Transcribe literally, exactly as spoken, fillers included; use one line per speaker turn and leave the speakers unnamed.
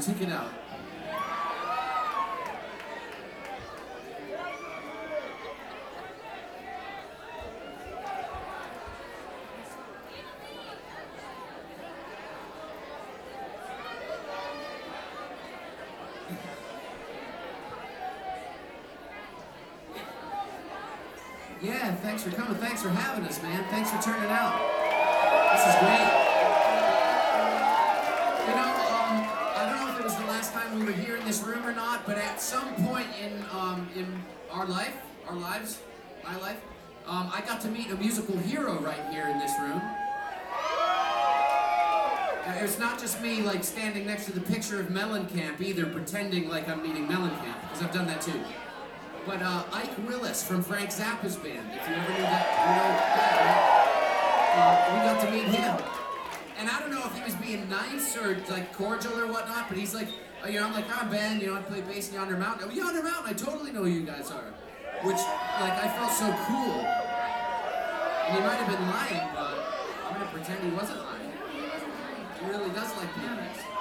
check it out. Yeah, thanks for coming. Thanks for having us, man. Thanks for turning out. This is great. You know, um, I don't know if it was the last time we were here in this room or not, but at some point in um, in our life, our lives, my life, um, I got to meet a musical hero right here in this room. Uh, it's not just me like standing next to the picture of Mellencamp either, pretending like I'm meeting Mellencamp, because I've done that too. But uh, Ike Willis from Frank Zappa's band, if you ever knew that, you know that, right? Uh, we got to meet him. And I don't know if he was being nice or like cordial or whatnot, but he's like, uh, you know, I'm like, I'm Ben, you know, I play bass in Yonder Mountain. Oh, Yonder Mountain, I totally know who you guys are. Which, like, I felt so cool. And he might have been lying, but I'm gonna pretend he wasn't lying. He really does like being nice.